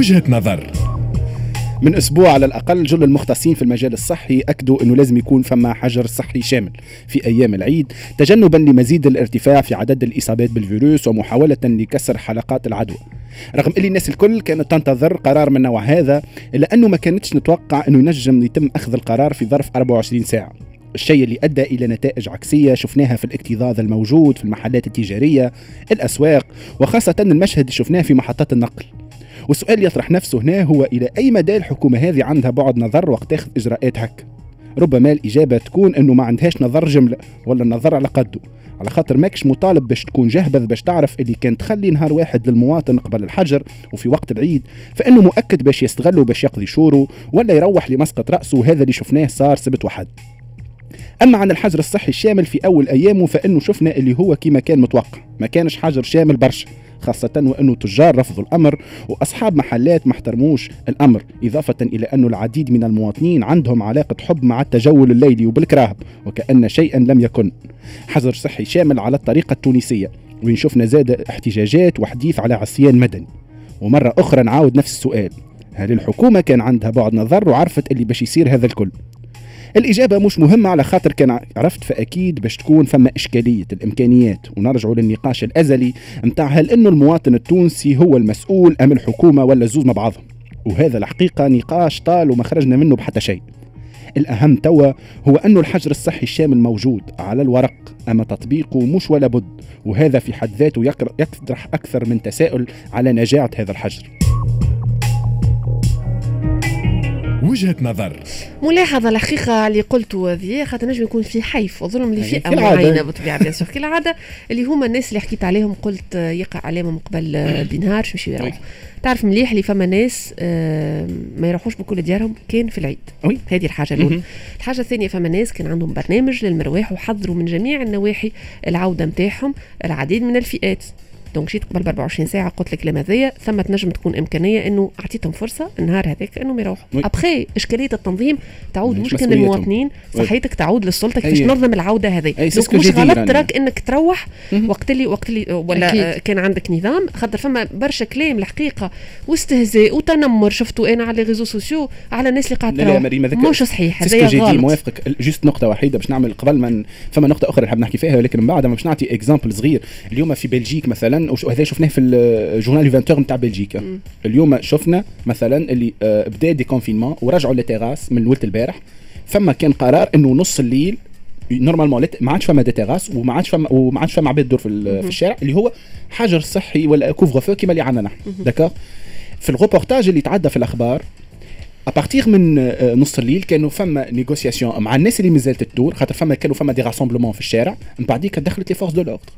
وجهة نظر. من أسبوع على الأقل جل المختصين في المجال الصحي أكدوا أنه لازم يكون فما حجر صحي شامل في أيام العيد تجنبا لمزيد الارتفاع في عدد الإصابات بالفيروس ومحاولة لكسر حلقات العدوى. رغم أن الناس الكل كانت تنتظر قرار من نوع هذا، إلا أنه ما كانتش نتوقع أنه ينجم يتم أخذ القرار في ظرف 24 ساعة، الشيء اللي أدى إلى نتائج عكسية شفناها في الاكتظاظ الموجود في المحلات التجارية، الأسواق، وخاصة المشهد اللي شفناه في محطات النقل. والسؤال يطرح نفسه هنا هو إلى أي مدى الحكومة هذه عندها بعد نظر وقت تاخذ إجراءات هكا؟ ربما الإجابة تكون أنه ما عندهاش نظر جملة ولا النظر على قده، على خاطر ماكش مطالب باش تكون جهبذ باش تعرف اللي كان تخلي نهار واحد للمواطن قبل الحجر وفي وقت العيد فإنه مؤكد باش يستغله باش يقضي شوره ولا يروح لمسقط رأسه، وهذا اللي شفناه صار سبت وحد. أما عن الحجر الصحي الشامل في أول أيامه فإنه شفنا اللي هو كما كان متوقع، ما كانش حجر شامل برشا، خاصة وأنه تجار رفضوا الأمر وأصحاب محلات ما احترموش الأمر، إضافة إلى أنه العديد من المواطنين عندهم علاقة حب مع التجول الليلي وبالكراهب وكأن شيئا لم يكن. حجر صحي شامل على الطريقة التونسية، وين شفنا زاد احتجاجات وحديث على عصيان مدني. ومرة أخرى نعاود نفس السؤال، هل الحكومة كان عندها بعد نظر وعرفت اللي باش يصير هذا الكل؟ الإجابة مش مهمة، على خاطر كان عرفت فأكيد باش تكون فما إشكالية الإمكانيات، ونرجعوا للنقاش الأزلي متاع هل إنه المواطن التونسي هو المسؤول أم الحكومة ولا الزوز مع بعضهم، وهذا الحقيقة نقاش طال وما خرجنا منه بحتى شيء. الأهم توا هو أنه الحجر الصحي الشامل موجود على الورق، أما تطبيقه مش ولا بد، وهذا في حد ذاته يطرح أكثر من تساؤل على نجاعة هذا الحجر. وجهة نظر. ملاحظة الحقيقة اللي قلته هذه، خاطر نجم يكون في حيف وظلم لفئة معينة بالطبيعة بيان سور كالعادة، اللي هما الناس اللي حكيت عليهم قلت يقع عليهم قبل بنهار شو يمشيو يروحوا. تعرف مليح اللي فما ناس ما يروحوش بكل ديارهم كان في العيد. هذه الحاجة الأولى. الحاجة الثانية فما ناس كان عندهم برنامج للمرواح وحضروا من جميع النواحي العودة متاعهم العديد من الفئات. دونك جيت قبل 24 ساعه قلت لك لماذا ثم تنجم تكون امكانيه انه اعطيتهم فرصه النهار هذاك انهم يروحوا. ابخي اشكاليه التنظيم تعود مش كان المواطنين، صحيتك تعود للسلطه كيفاش تنظم العوده هذه. مش غلط تراك انك تروح وقت اللي ولا أكيد. كان عندك نظام، خاطر فما برشا كلام الحقيقه واستهزاء وتنمر شفتوا انا على ريزو سوسيو على الناس اللي قاعده مش صحيح. هذا غلط. موافقك جست نقطه وحيده باش نعمل قبل من فما نقطه اخرى نحب نحكي فيها، ولكن من بعد ما باش نعطي اكزامبل صغير. اليوم في بلجيك مثلا، وهذا شفناه في الجورنال 20 نتاع بلجيكا. اليوم شفنا مثلا اللي بدا دي كونفينمون ورجعوا للتيراس من ولت البارح، فما كان قرار انه نص الليل نورمالمون ما عادش فما دي تيراس وما عادش فما عباد تدور في الشارع، اللي هو حجر صحي ولا كوفر فو كما اللي عندنا نحن. داكور. في الروبورتاج اللي تعدى في الاخبار ابارتيغ من نص الليل كانوا فما نيغوسياسيون مع الناس اللي مازالت تدور، خاطر كانوا فما دي راسومبلمون في الشارع، من بعديك دخلت لي فورس دو لوردر.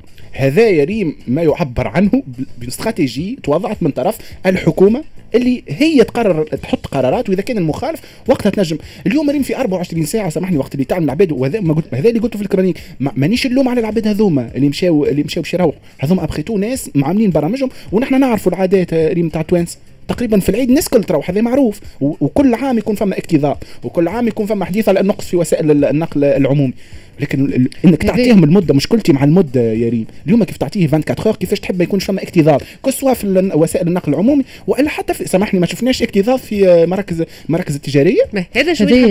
هذا يريم ما يعبر عنه باستراتيجي توضعت من طرف الحكومة اللي هي تقرر تحط قرارات، واذا كان المخالف وقتها تنجم. اليوم مريم في 24 ساعه سامحني وقت اللي تعمل العباد، وهذا ما قلت، هذا اللي قلته في الكرونيك، مانيش اللوم على العباد هذوما اللي مشاو باش يروحوا، هذوما ابخيتو ناس عاملين برامجهم، ونحن نعرفوا العادات ريم تاع توانس تقريبا في العيد الناس كل تروح، هذا معروف، وكل عام يكون فما اكتظاظ، وكل عام يكون فما حديث على النقص في وسائل النقل العمومي. لكن انك تعطيهم المده، مشكلتي مع المده يا ريم اليوم كيف تعطيه 24 اور كيفاش تحب ما يكونش فما اكتظاظ كسوا في وسائل النقل العمومي، والا حتى في سامحني ما شفناش اكتظاظ في مراكز التجاريه. هذا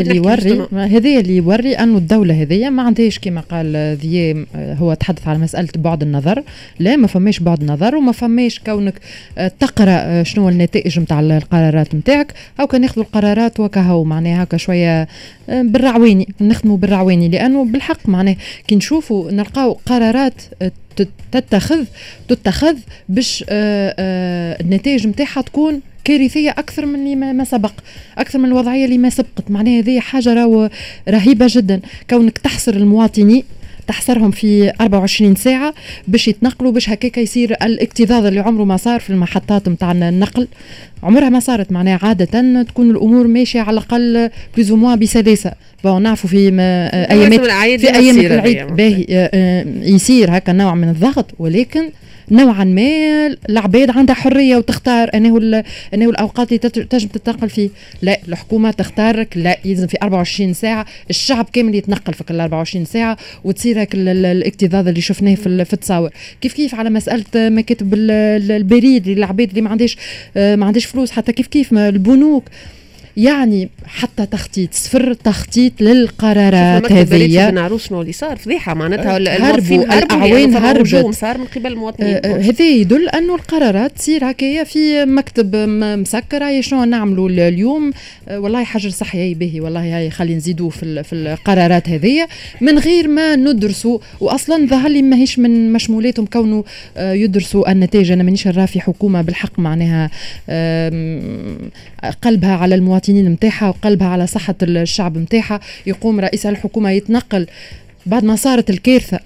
اللي يوري انه الدوله هذه ما عندهاش كما قال ذي، هو تحدث على مساله بعد النظر. لا، ما فماش بعد نظر، وما فماش كونك تقرا شنو النتائج نتاع القرارات نتاعك، او كان ياخذوا القرارات وكهو معناها هكا شويه بالرعويني، نخدموا بالرعويني، لانه بالحق معناه كي نشوفوا نلقاو قرارات تتخذ باش النتائج نتاعها تكون كارثيه اكثر من اللي ما سبق، اكثر من الوضعيه اللي ما سبقت. معناها هذه حاجه رهيبه جدا، كونك تحصر المواطنين، تحصرهم في 24 ساعة باش يتنقلوا، باش هكاك يصير الاكتظاظ اللي عمره ما صار في المحطات متاعنا النقل، عمرها ما صارت. معناها عادة تكون الأمور ماشية على الأقل بلوز او موان بسلاسة. نعرفوا في أيامات العيد باهي يصير هكا نوع من الضغط، ولكن نوعا ما العباد عندها حريه وتختار انه الاوقات اللي تنجم تتنقل فيه. لا، الحكومه تختارك، لا يلزم في 24 ساعه الشعب كامل يتنقل في ال 24 ساعه وتصير هيك الاكتظاظ اللي شفناه في التصاور. كيف على مساله مكاتب البريد للعباد اللي ما عندهاش فلوس، حتى كيف البنوك، يعني حتى تخطيط صفر تخطيط للقرارات هذه. ما نعرفش شنو اللي صار، فضيحه معناتها الأعوان هربوا صار من قبل المواطنين. هذا يدل انه القرارات تصير هكايا في مكتب مسكر. هاي شنو نعملوا اليوم؟ والله حجر صحي باهي، والله هاي خلي نزيدوه في القرارات هذه من غير ما ندرسوا. واصلا ظهر لي ماهيش من مشمولاتهم كونه يدرسوا النتائج. انا مانيش نرى في حكومه بالحق معناها قلبها على المواطنين متاعها وقلبها على صحة الشعب متاعها. يقوم رئيس الحكومة يتنقل بعد ما صارت الكارثة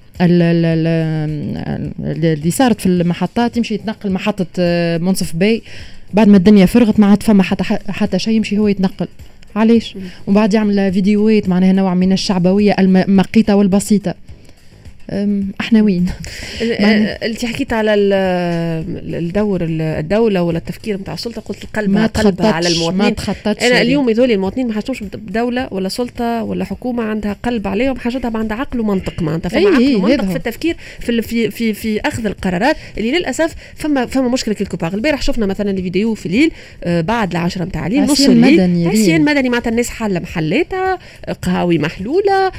اللي صارت في المحطات، يمشي يتنقل محطة منصف باي بعد ما الدنيا فرغت، ما عاد فما حتى شيء، يمشي هو يتنقل. علاش؟ وبعد يعمل فيديوهات معناها نوع من الشعبوية المقيتة والبسيطة. احنا وين؟ انت حكيت على الدور الدوله ولا التفكير نتاع السلطه، قلت قلبها على المواطنين. ما تخططش. انا اليوم يذول المواطنين ما حاجتهمش بدوله ولا سلطه ولا حكومه عندها قلب عليهم، حاجتها عندها عقل ومنطق معناتها. فما عقل ومنطق في التفكير في اخذ القرارات اللي للاسف فما مشكله كيلكو باغ. البارح شفنا مثلا الفيديو في الليل بعد العشرة نتاع الليل، نص الليل عصيان مدني معناتها الناس حاله محلاتها، قهاوي محلوله،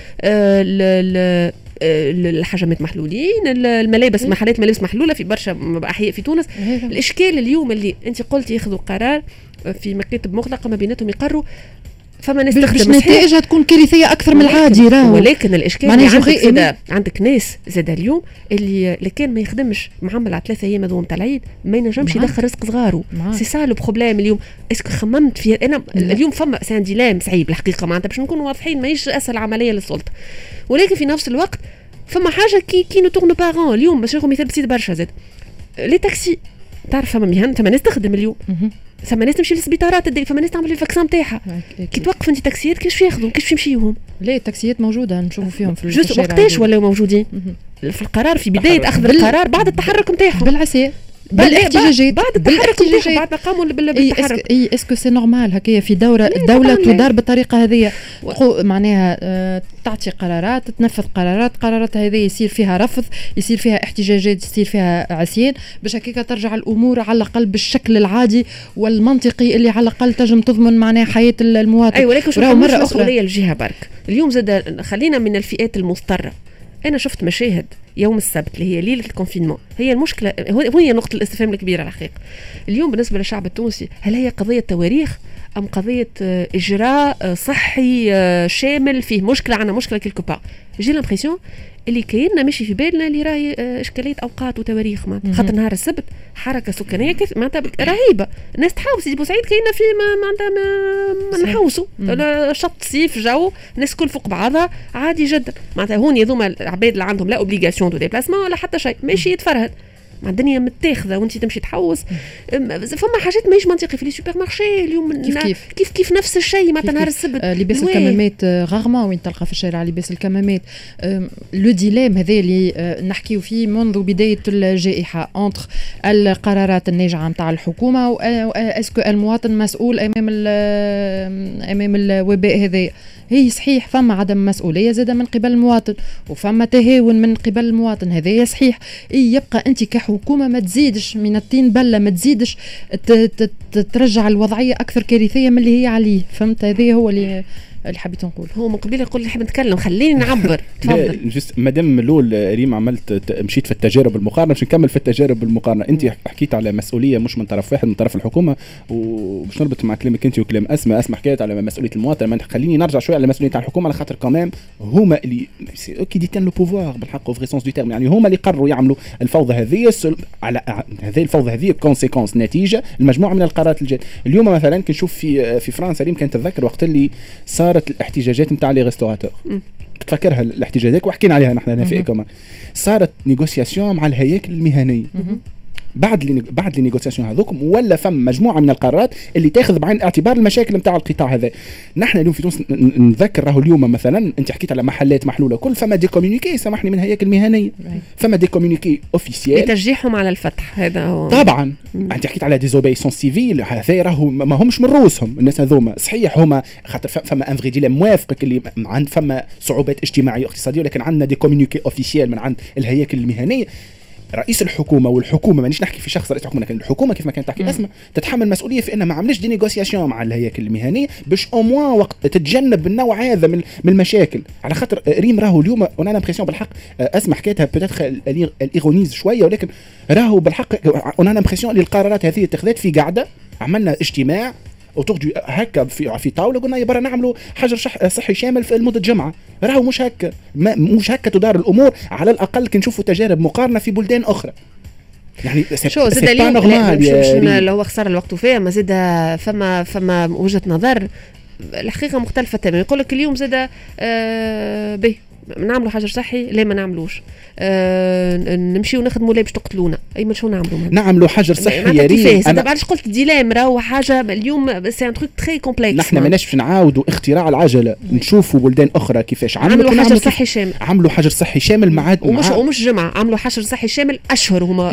الحجمات محلولين، الملابس محلات ملابس محلوله في برشا احياء في تونس. الاشكال اليوم اللي انت قلت ياخذوا قرار في مكاتب مغلقه ما بيناتهم يقرروا، فما نستخدم نتائجها تكون كارثيه اكثر من العادي. ولكن الاشكال اللي عندك ناس زاد اليوم اللي كان ما يخدمش معمل على 3 ايام هذوما تاع العيد ما ينجمش يدخل رزق صغاره. سي سا لو بروبليم اليوم. اسكو خممت في انا اليوم فما سان ديلام صعيب الحقيقه معناتها باش نكونوا واضحين، ماهيش اسهل عمليه للسلطه، ولكن في نفس الوقت فما حاجه كي نتورن بارون. اليوم باش ناخذ مثال بسيط برشا زاد لي تاكسي، تعرف فما مهن فما ناس تخدم اليوم، فما ناس تمشي للسبيطارات، فما ناس تعمل الفاكسان نتاعها. كي توقف انت تاكسيات كيفاش ياخذوا كيفاش يمشيوهم؟ لا التاكسيات موجوده نشوفوا فيهم في الشارع. وقتاش ولاو موجودين في القرار في بدايه اخذ القرار بعد التحرك نتاعهم بالعسير بالاحتجاجات بعد التحرك بعد ما قاموا بالتحرك. اسكو سي نورمال هكايا في الدوله تدار بالطريقه هذه؟ معناها تعطي قرارات، تنفذ قرارات هذه يصير فيها رفض، يصير فيها احتجاجات، يصير فيها عصيان، باش هكاك ترجع الامور على الاقل بالشكل العادي والمنطقي اللي على الاقل تنجم تضمن معناها حياه المواطن. اي ولكن شو مره مسؤوليه الجهه برك. اليوم زاد خلينا من الفئات المضطره. أنا شفت مشاهد يوم السبت اللي هي ليلة الكونفينمون، هي المشكلة وهي نقطة الاستفهام الكبيرة الحقيقة. اليوم بالنسبة للشعب التونسي هل هي قضية تواريخ أم قضية إجراء صحي شامل فيه مشكلة عنا مشكلة كيلكو باغ؟ جي لامبرسيون اللي كايننا ماشي في بالنا اللي راهي إشكالية أوقات وتواريخ معناتها. خاطر نهار السبت حركة سكانية معناتها رهيبة، الناس تحاول سيدي بوسعيد كاينة في ما نحوسوا شط صيف جو الناس كل فوق بعضها عادي جدا معناتها. هون يذوما العباد اللي عندهم لا اوبليغاسيون دو ديبلاسمون ولا حتى شيء، ماشي يتفرهد مع الدنيا متاخذه وانت تمشي تحوس. فما حاجات ماهيش منطقي في لي سوبر مارشي اليوم كيف نفس الشيء معناتها نهار السبت. لباس الكمامات غرما وين تلقى في الشارع لباس الكمامات. لو ديلام هذا اللي نحكيو فيه منذ بدايه الجائحه انتر القرارات الناجعه نتاع الحكومه واسكو المواطن مسؤول امام الوباء هذا. هي صحيح فما عدم مسؤوليه زاده من قبل المواطن وفما تهاون من قبل المواطن، هذا صحيح. يبقى انت كحكومه ما تزيدش من الطين بله، ما تزيدش ترجع الوضعيه اكثر كارثيه من اللي هي عليه. فهمت؟ هذا هو اللي حبيت نقول. هو من قبيل يقول لي حاب نتكلم خليني نعبر. تفضل. جست مادام لول ريم عملت مشيت في التجارب المقارنه باش نكمل في التجارب المقارنه. انت حكيت على مسؤوليه مش من طرف واحد من طرف الحكومه، وباش نربط مع كلامك انت وكلام اسماء حكيت على مسؤوليه المواطن. ما خليني نرجع شويه على مسؤوليه الحكومه على خاطر كمان هما اللي كي ديتان لو بوفوار بالحق او فري سونس دو تيرم، يعني هما اللي قرروا يعملوا الفوضى هذه. على هذه الفوضى هذه كونسيكونس نتيجه المجموعه من القرارات الجايه. اليوم مثلا كنشوف في فرنسا ريم كانت تتذكر وقت اللي صارت الاحتجاجات نتاع لي ريستوراتور، تفكرها الاحتجاجات وحكينا عليها نحن هنا في ايكوما. صارت نيغوسياسيون مع الهياكل المهنيه بعد لي نيغوسياسيون هذوكم ولا فم مجموعه من القرارات اللي تاخذ بعين الاعتبار المشاكل نتاع القطاع هذا. نحن اليوم في تونس نذكر راهو اليوم مثلا انت حكيت على محلات محلوله كل فما دي كومونيكي سامحني من هياكل المهنيه فما دي كومونيكي اوفيسيال تشجيعهم على الفتح هذا هو طبعا. انت حكيت على ديزوبيسون سيفيل هذا راهو ما همش من روسهم الناس هذوما صحيح هما خاطر فما ان فري ديليم موافقك اللي عند فما صعوبات اجتماعيه واقتصاديه ولكن عندنا دي كومونيكي اوفيسيال من عند الهياكل المهنيه. رئيس الحكومه والحكومه مانيش نحكي في شخص رئيس الحكومه لكن الحكومه كيف ما كانت تحكي اسمها تتحمل مسؤوليه في انها ما عملش دي نيغوسياسيون مع الهياكل المهنيه باش او موان وقت تتجنب النوع هذا من المشاكل. على خاطر ريم راهو اليوم انا امبرسيون بالحق اسمع حكايتها بوتيتر الايغونيز شويه ولكن راهو بالحق انا امبرسيون اللي القرارات هذه اتخذت في قاعده عملنا اجتماع وترجو هكا في طاوله قلنا يبرا نعملوا حجر صحي شامل في لمده جمعه. راهو مش هكا مش هكا تدار الامور على الاقل كي نشوفوا تجارب مقارنه في بلدان اخرى. يعني شو زاد اليوم اللي هو خساره الوقت وفيه ما زاد فما وجهه نظر الحقيقه مختلفه تماما. يقول لك اليوم زاد به نعملوا حجر صحي لا ما نعملوش نمشيو نخدموا لا باش تقتلونا اي ما شو نعملوا حجر صحي يا ريت. انا بعدش قلت ديلام راهو حاجه اليوم سي ان تروك تري كومبلكس. نحن ماناش باش نعاودوا اختراع العجله نشوفوا بلدان اخرى كيفاش عملوا حجر صحي شامل عملوا حجر صحي شامل مع ومش جمعه عملوا حجر صحي شامل اشهر هما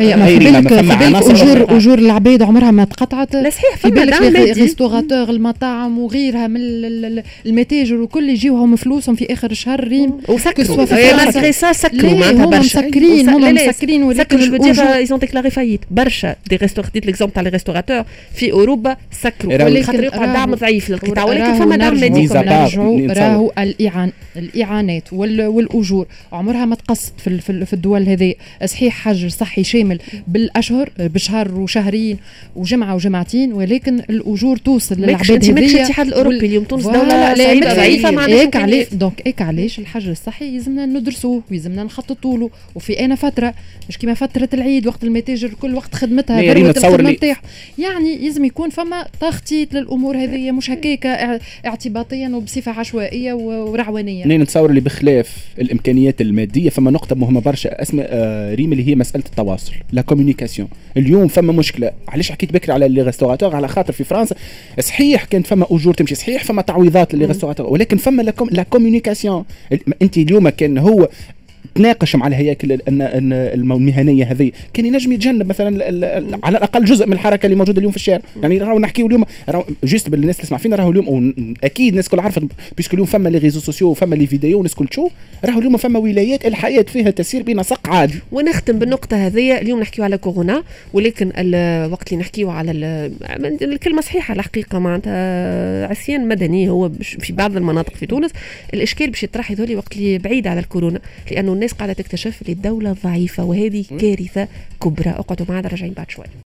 اجور العباد عمرها ما تقطعت. لا صحيح في بالك ريستوراتور المطاعم وغيرها من المتاجر وكل يجيوهم فلوسهم في اخر الشهر ريم سكروا سكروا معناتها برشا مسكرين ولكن جو دير ايزون ديكلاري فايت برشا دي ريستوراتور ديت ليكزومبل تاع لي ريستوراتور في اوروبا سكروا خاطر يقع دعم ضعيف للقطاع ولكن فما دعم مادي. راهو الاعانات والاجور عمرها ما تقصت في الدول هذه. صحيح حجر صحي شامل بالاشهر بشهر وشهرين وجمعه وجمعتين ولكن الاجور توصل للعباد هذه. ماكش الاتحاد الاوروبي اليوم تونس دوله صعيبه ضعيفه ما هيك علاش الحجر الصحي يلزمنا ندرسوه ويلزمنا نخططوا له. وفي انا فتره مش كما فتره العيد وقت المتاجر كل وقت خدمتها الخدمه نتاعها يعني يلزم يكون فما تخطيط للامور هذه مش هكاك اعتباطيا وبصفه عشوائيه ورعوانيه. نتصور اللي بخلاف الامكانيات الماديه فما نقطه مهمه برشا اسمها ريم اللي هي مساله التواصل لا كومونيكاسيون. اليوم فما مشكله علاش حكيت بكري على لي ريستوراتور على خاطر في فرنسا صحيح كانت فما اجور تمشي صحيح فما تعويضات للي ريستوراتور ولكن فما لا كومونيكاسيون. انت اليوم كان هو تناقش مع الهياكل المهنيه هذه كان ينجم يتجنب مثلا على الاقل جزء من الحركه اللي موجوده اليوم في الشارع. يعني راهو نحكيو اليوم جست بالناس اللي تسمع فينا راهو اليوم اكيد الناس كل عارفه بيسكو اليوم فما لي ريزو سوسيو وفما لي فيديو والناس كل تشوف راهو اليوم فما ولايات الحياه فيها تسير بنسق عادي. ونختم بالنقطه هذه اليوم نحكيو على كورونا ولكن الوقت اللي نحكيو على الكلمه صحيحه الحقيقه معناتها عصيان مدني هو في بعض المناطق في تونس. الاشكال باش يطرح هذولي وقت اللي بعيد على الكورونا لانه الناس قاعده تكتشف لي الدولة ضعيفة وهذه كارثة كبرى. اقعدوا معنا راجعين بعد شوي.